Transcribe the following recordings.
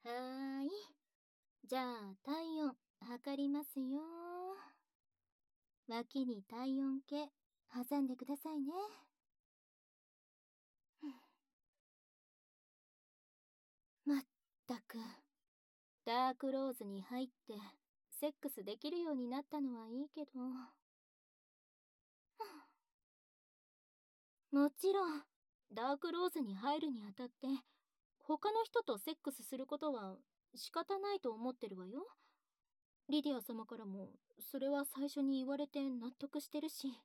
ーい。じゃあ、体温、測りますよ。脇に体温計、挟んでくださいね。まったく。ダークローズに入って、セックスできるようになったのはいいけど。もちろん、ダークローズに入るにあたって、他の人とセックスすることは仕方ないと思ってるわよ。リディア様からもそれは最初に言われて納得してるし。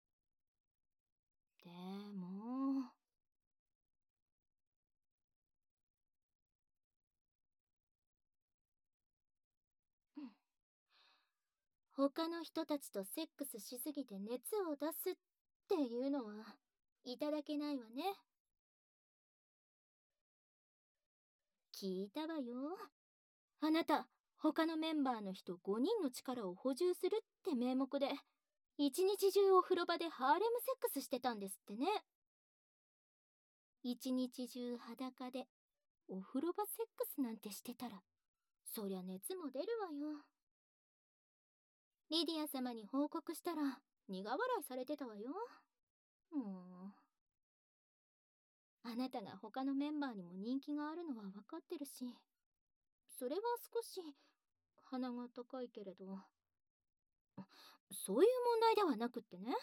でも他の人たちとセックスしすぎて熱を出すっていうのはいただけないわね。聞いたわよ。あなた他のメンバーの人5人の力を補充するって名目で一日中お風呂場でハーレムセックスしてたんですってね。一日中裸でお風呂場セックスなんてしてたらそりゃ熱も出るわよ。リディア様に報告したら苦笑いされてたわよ。もうあなたが他のメンバーにも人気があるのは分かってるし、それは少し鼻が高いけれど、そういう問題ではなくってね。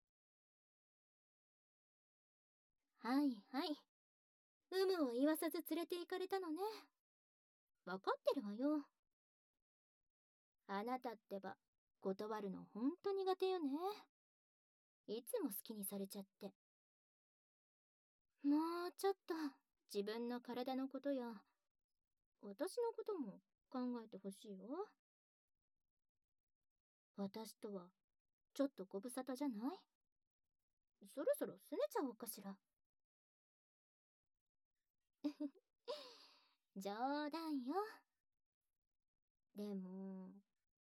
はいはい、有無を言わさず連れて行かれたのね。分かってるわよ。あなたってば断るのほんと苦手よね。いつも好きにされちゃって。もうちょっと自分の体のことや私のことも考えてほしいわ。私とはちょっとご無沙汰じゃない？そろそろ拗ねちゃおうかしら。冗談よ。でも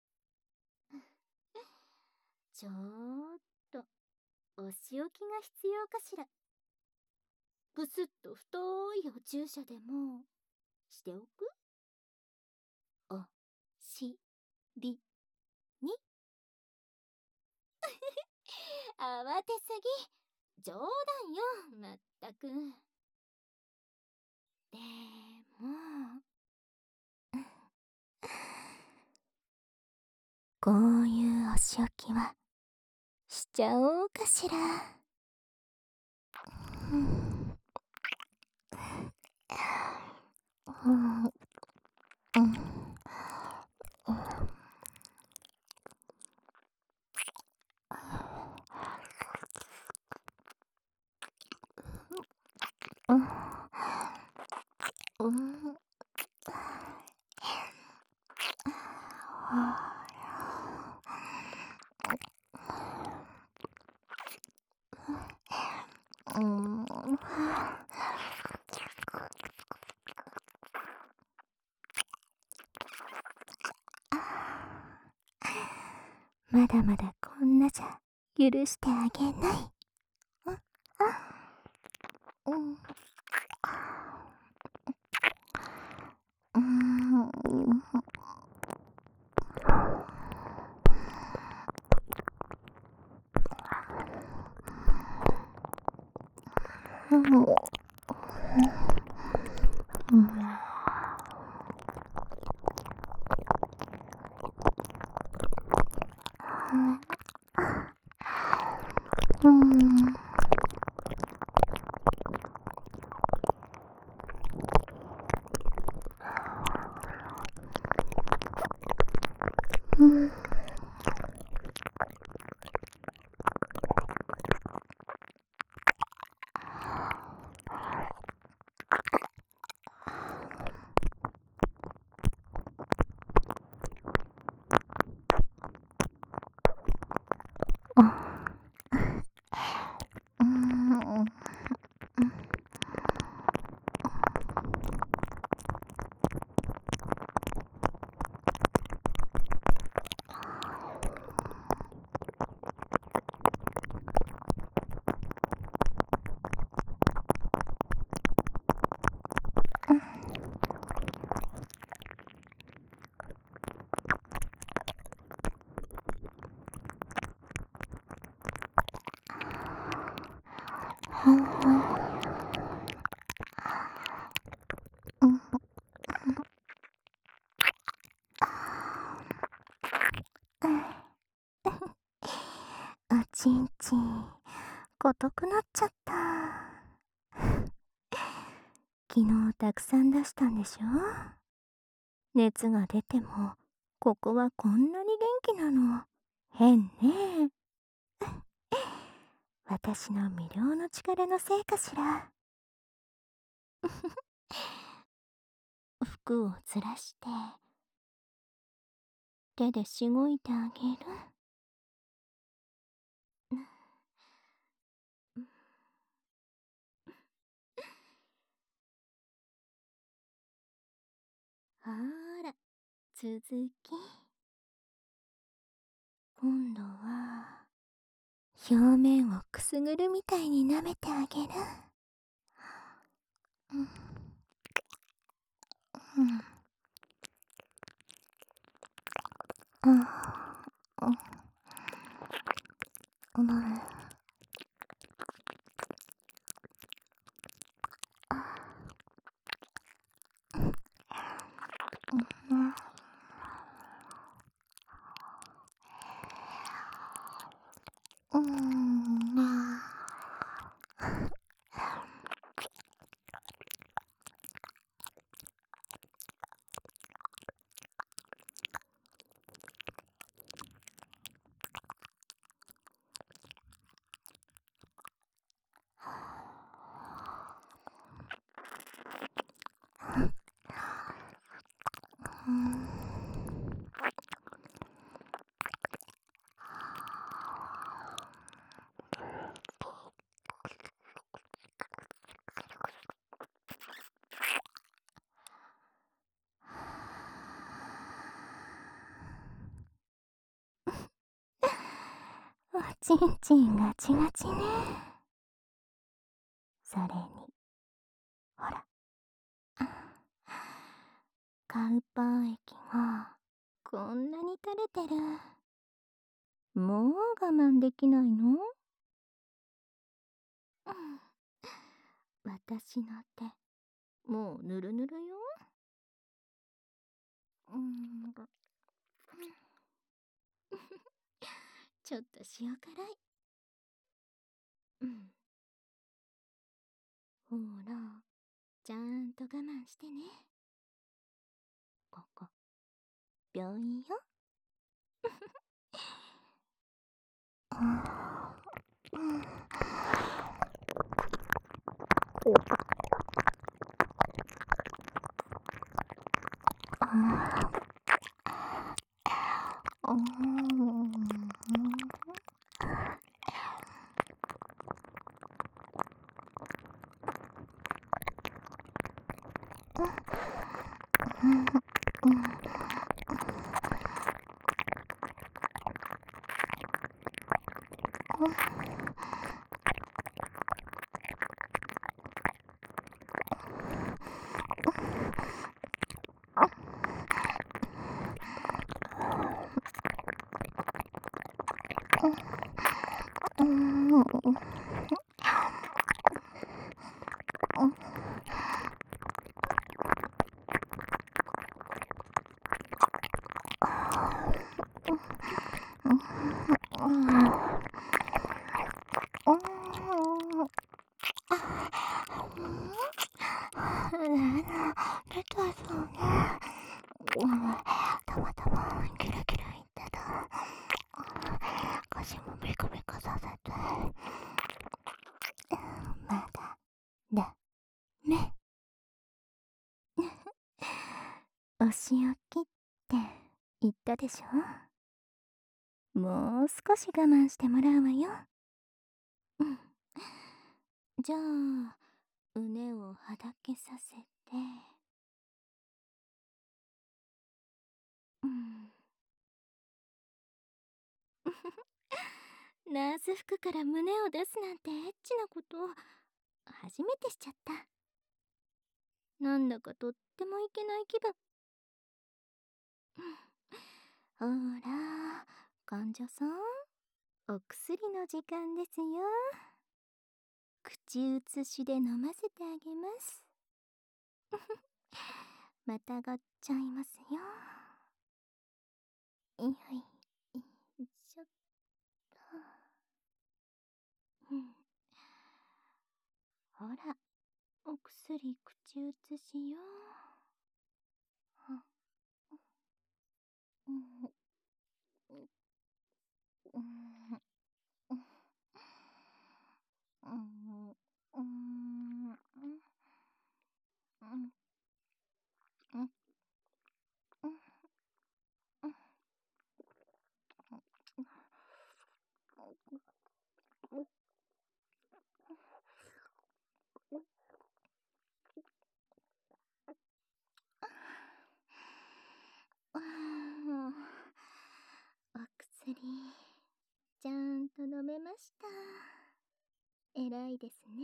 ちょっとお仕置きが必要かしら。ブスッと太いお注射でもしておく？おしりに慌てすぎ。冗談よ、まったく。でもこういうお仕置きはしちゃおうかしら。まだまだこんなじゃ許してあげない。 硬くなっちゃった。昨日たくさん出したんでしょ。熱が出ても、ここはこんなに元気なの。変ね。私の魅了の力のせいかしら。服をずらして、手でしごいてあげる。ほーら、続き。今度は、表面をくすぐるみたいに舐めてあげる。うん。うん。うん。うん。おちんちんガチガチね。それに、ほら、カウパー液がこんなに垂れてる。もう我慢できないの？私の手、もうぬるぬるよ。ちょっと塩辛い。ほら、ちゃんと我慢してね。ここ、病院よ。レタスをね、たまたまキラキラ言ってた。腰もビクビクさせて。まだ、ダメ。お仕置きって言ったでしょ。もう少し我慢してもらうわよ。じゃあ、胸をはだけさせて。ナース服から胸を出すなんてエッチなこと初めてしちゃった。なんだかとってもいけない気分。ほら、患者さん、お薬の時間ですよ。口移しで飲ませてあげます。またがっちゃいますよ。よいしょっと。 ほら、お薬口移しよう。うん、うん、うん、うん、うん、うん、お薬、ちゃんと飲めました。偉いですね。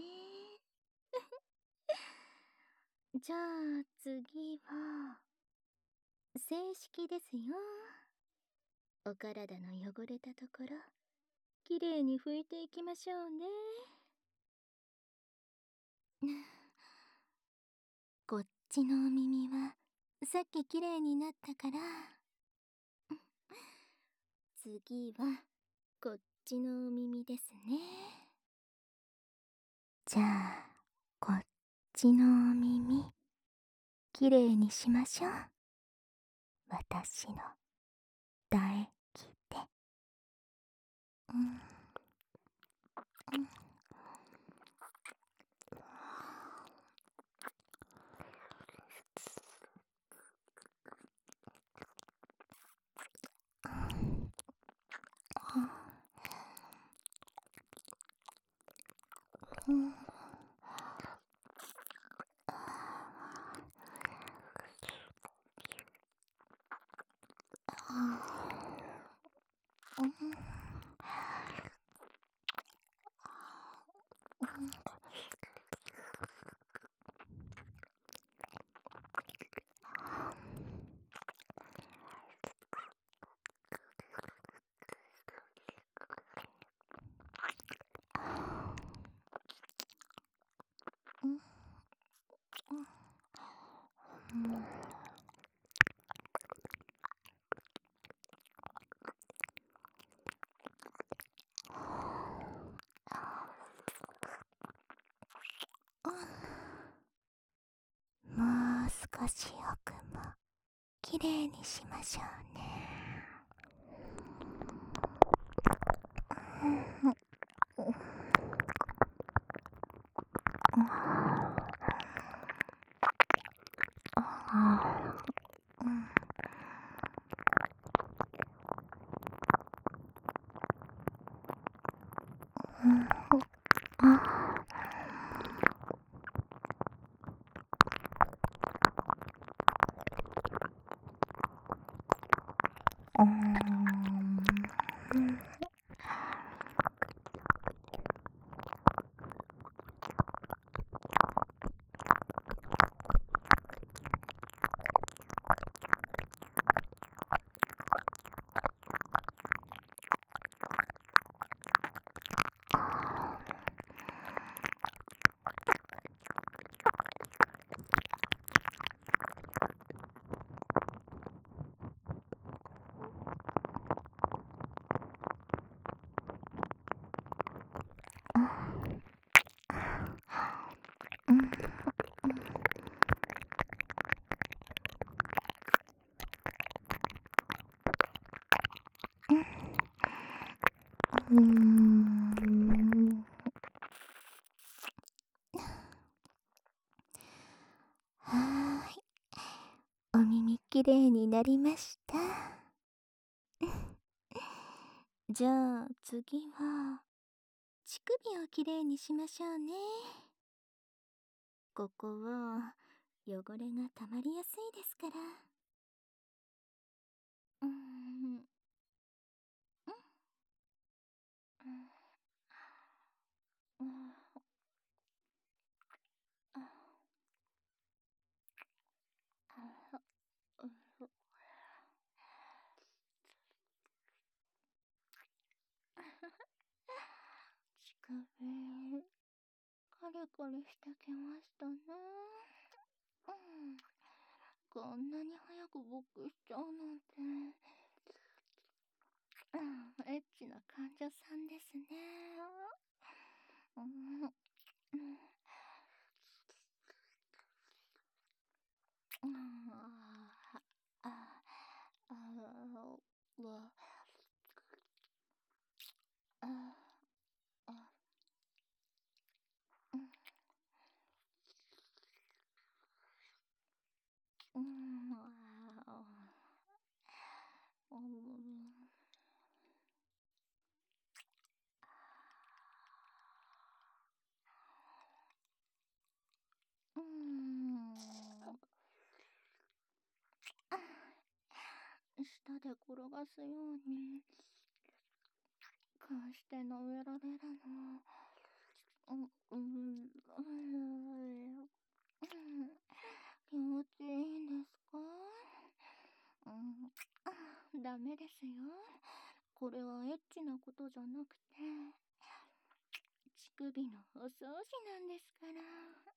じゃあ次は、正式ですよ。お体の汚れたところ、きれいに拭いていきましょうね。こっちのお耳は、さっききれいになったから、次は、こっちのお耳ですね。じゃあ、こっちのお耳、きれいにしましょう。私の唾液で。うん、うん、うん、もう少し奥もきれいにしましょうね。はーい。お耳きれいになりました。じゃあ次は、乳首をきれいにしましょうね。ここは、汚れがたまりやすいですから。うん、うん、うん、うん、乳首、カリカリしてきましたね。うん、こんなに早く勃起しちゃうなんて。エッチな患者さんですね。うん、うん、 下で転がすように、こうしてのえられるの。気持ちいいんですか？ダメですよ。これはエッチなことじゃなくて、乳首のお掃除なんですから。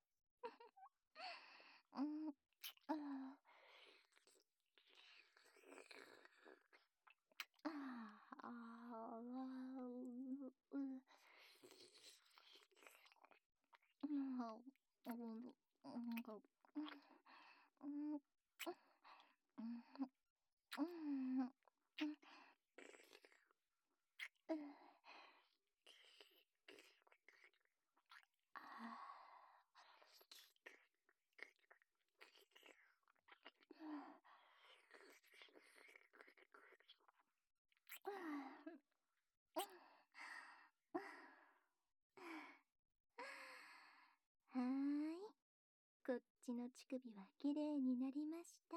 はーい。こっちの乳首はきれいになりました。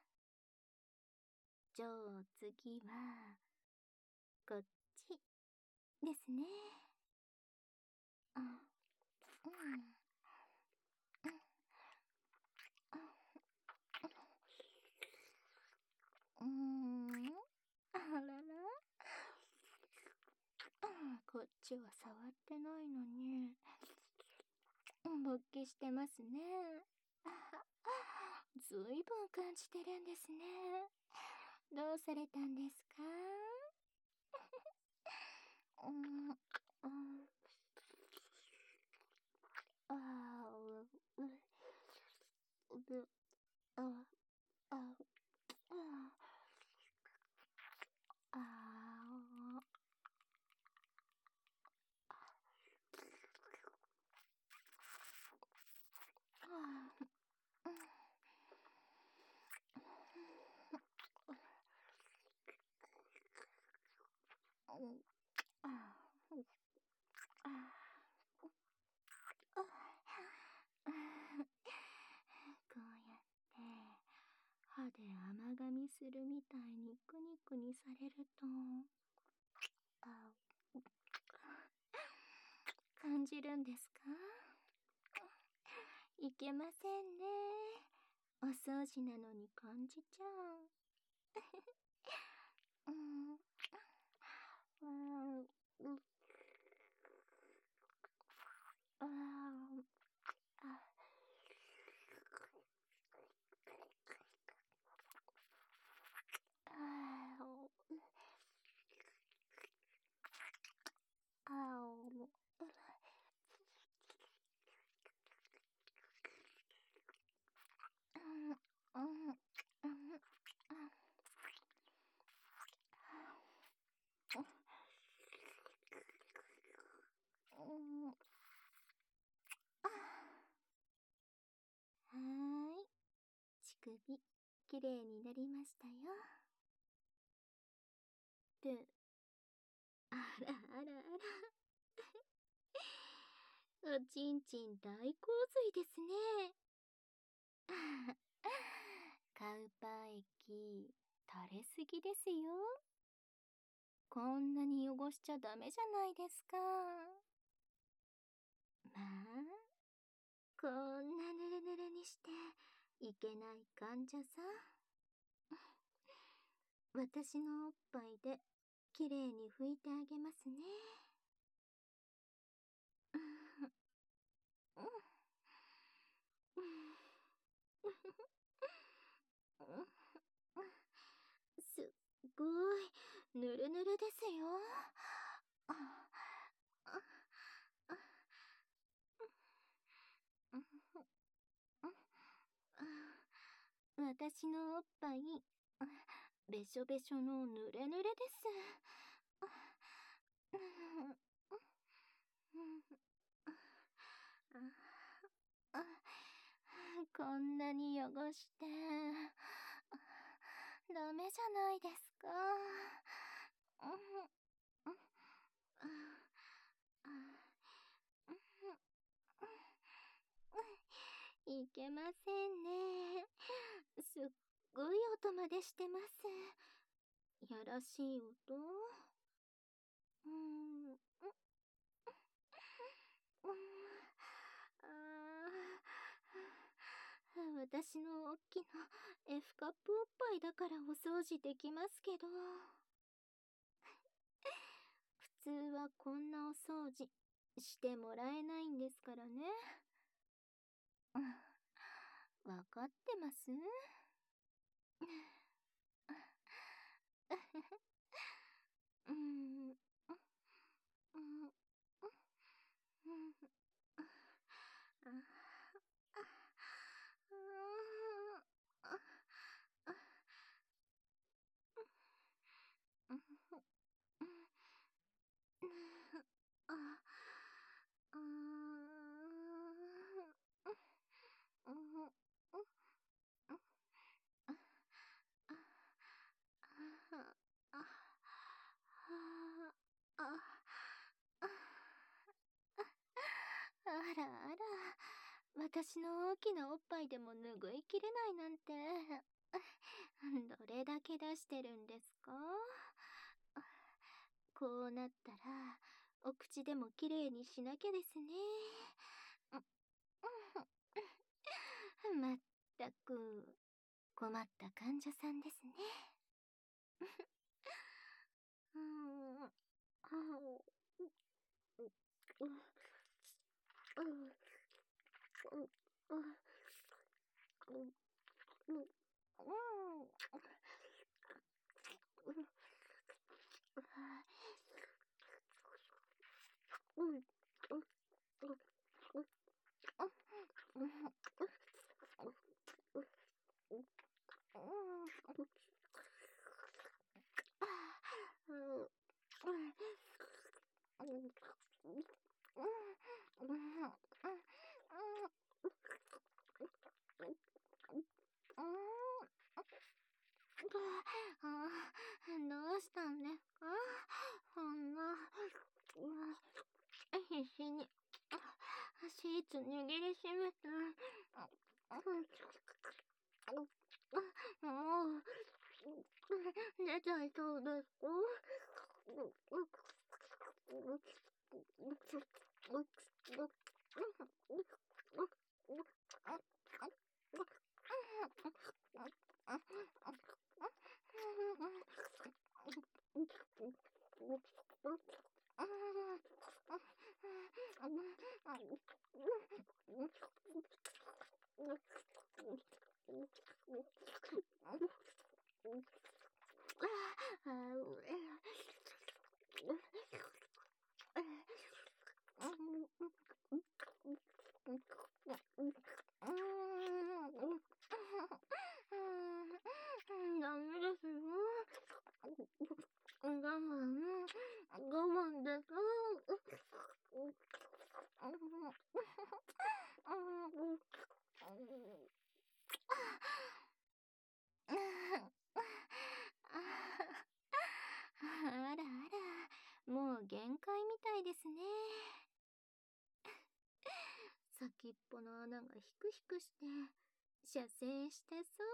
じゃあ次は、こっちですね。あらら。こっちは触ってないのに。勃起してますね。ずいぶん感じてるんですね。どうされたんですか？あーう、う、あ、あ、あ、こうやって歯で甘噛みするみたいにクニクニされると、感じるんですか？いけませんね。お掃除なのに感じちゃう。はーい。乳首、きれいになりましたよ。あらあらあら。おちんちん大洪水ですね。カウパー液、垂れすぎですよ。こんなに汚しちゃダメじゃないですか。まあ、こんなぬるぬるにしていけない患者さん。私のおっぱいできれいに拭いてあげますね。すっごいぬるぬるですよ。私のおっぱい、べしょべしょのぬれぬれです。こんなに汚してダメじゃないですか。いけませんね。すっごい音までしてます。 やらしい音。うーん、う、うん、私の大きな F カップおっぱいだからお掃除できますけど、普通はこんなお掃除してもらえないんですからね。うん、わかってます？うん、うん、うん、うん、あらあら、私の大きなおっぱいでも拭いきれないなんて、どれだけ出してるんですか？こうなったら、お口でもきれいにしなきゃですね。まったく、困った患者さんですね。うーん、どうしたんですか？そんな、必死にシーツ握りしめて、もう、出ちゃいそうですか？ダメですよ。我慢です。あらあら、もう限界みたいですね。先っぽの穴がヒクヒクして、射精してそう。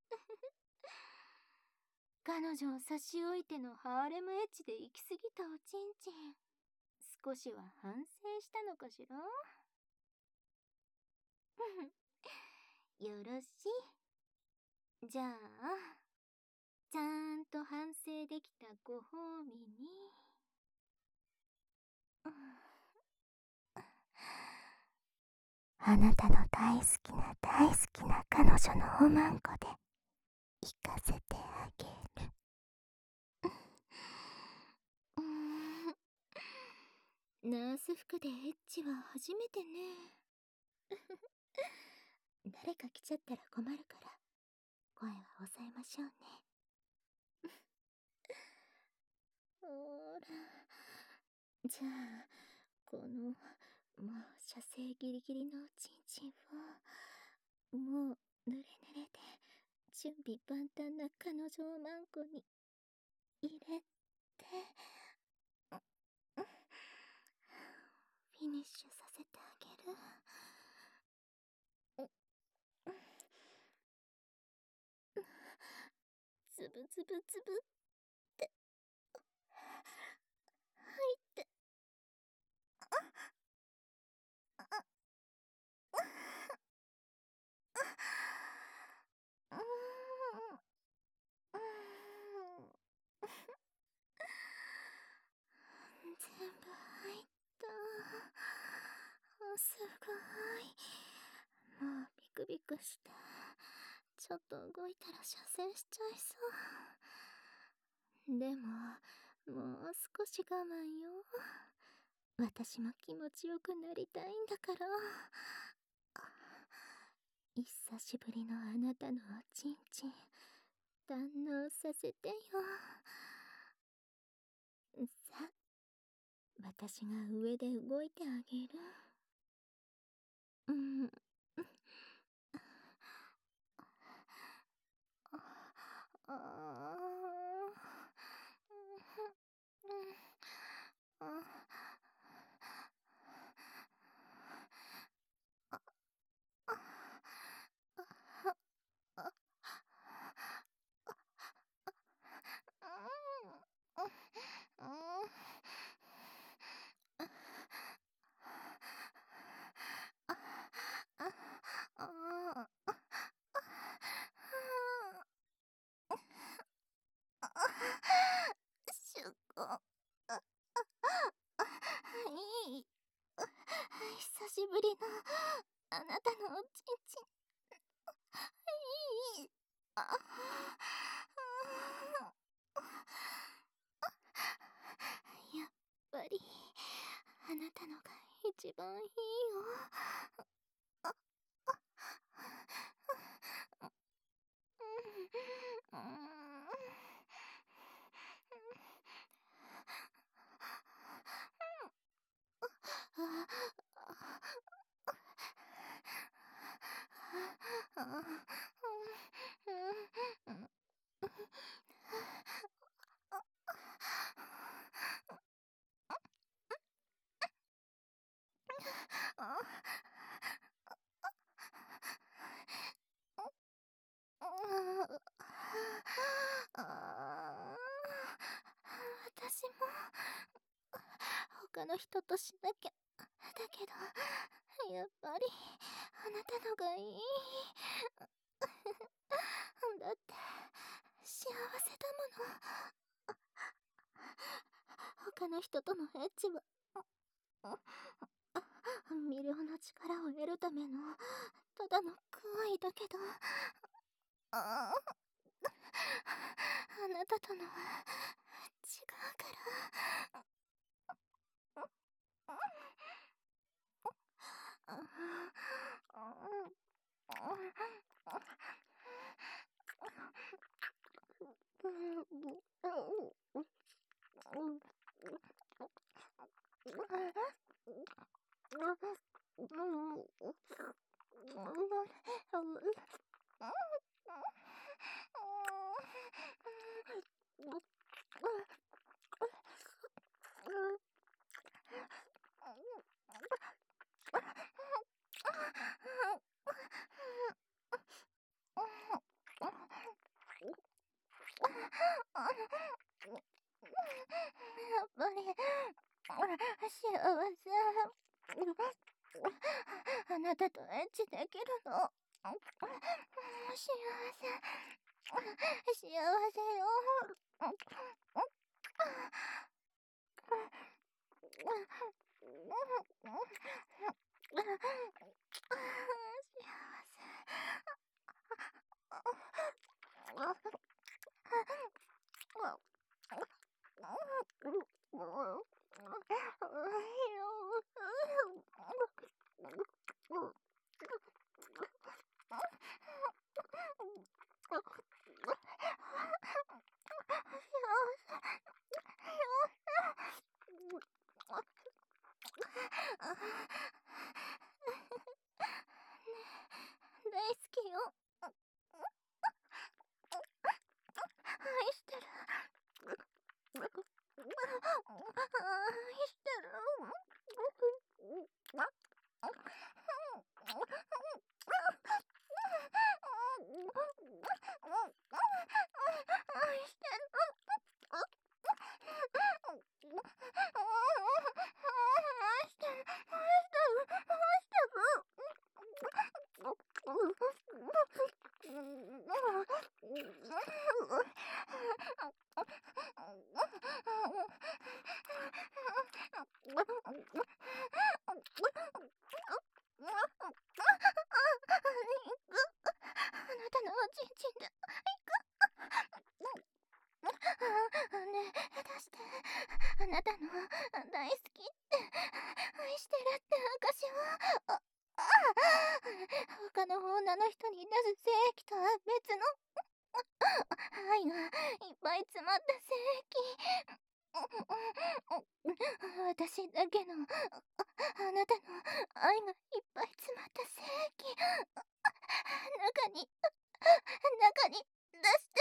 彼女を差し置いてのハーレムエッジで行き過ぎたおちんちん。少しは反省したのかしら？よろしい。じゃあ、ちゃんと反省できたご褒美に。あなたの大好きな大好きな彼女のおまんこで行かせてあげる。ナース服でエッチは初めてね。誰か来ちゃったら困るから、声は抑えましょうね。ほーら。じゃあ、この、もう射精ギリギリのおちんちんを、もう、濡れ濡れで、準備万端な彼女をマンコに入れて、フィニッシュさせてあげる。つぶつぶつぶっくして、ちょっと動いたら射精しちゃいそう。でも、もう少し我慢よ。私も気持ちよくなりたいんだから。久しぶりのあなたのおちんちん、堪能させてよ。さ、私が上で動いてあげる。うん。しゅこ、いい。久しぶりのあなたのおちんちん。いい。やっぱりあなたのが一番いいよ。私も他の人としなきゃ。だけどやっぱりあなたのがいい。だって幸せだもの。他の人とのエッチは魅了の力を得るためのただの行為だけど、あなたとのは違うから。やっぱり幸せ。あなたとエッチできるの。幸せ。幸せよ。大好きよ。愛してる。愛してる。愛してる。 なたの大好きって愛してるって証を他の女の人に出す精液とは別の愛がいっぱい詰まった精液。私だけのあなたの愛がいっぱい詰まった精液中に出して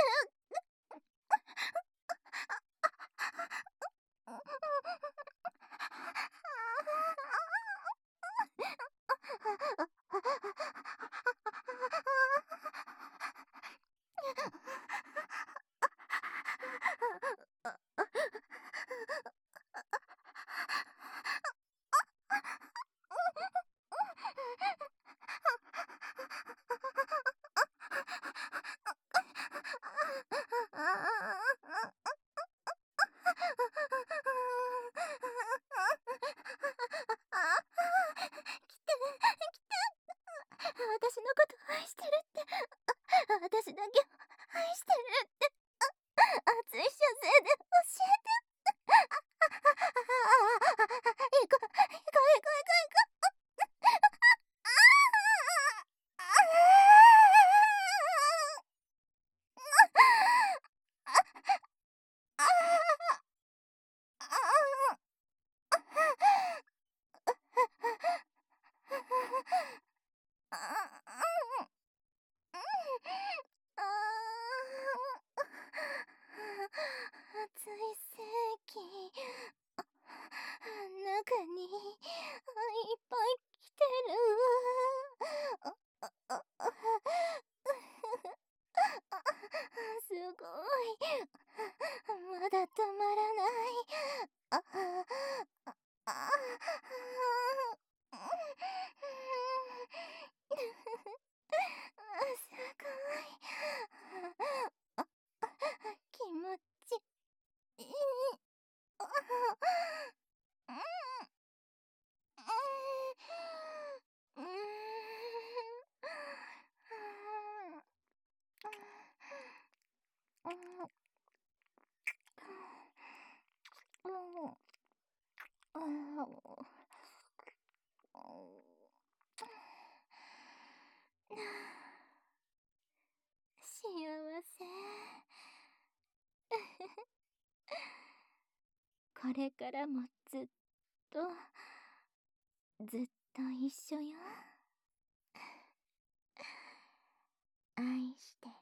私のこと愛してるって私だけを愛してるって熱い射精で教えて行こう行こう行こう行こう熱い精液中にいっぱい来てるすごいまだ止まらないすごい気持ちいい幸せこれからもずっと一緒よ愛してる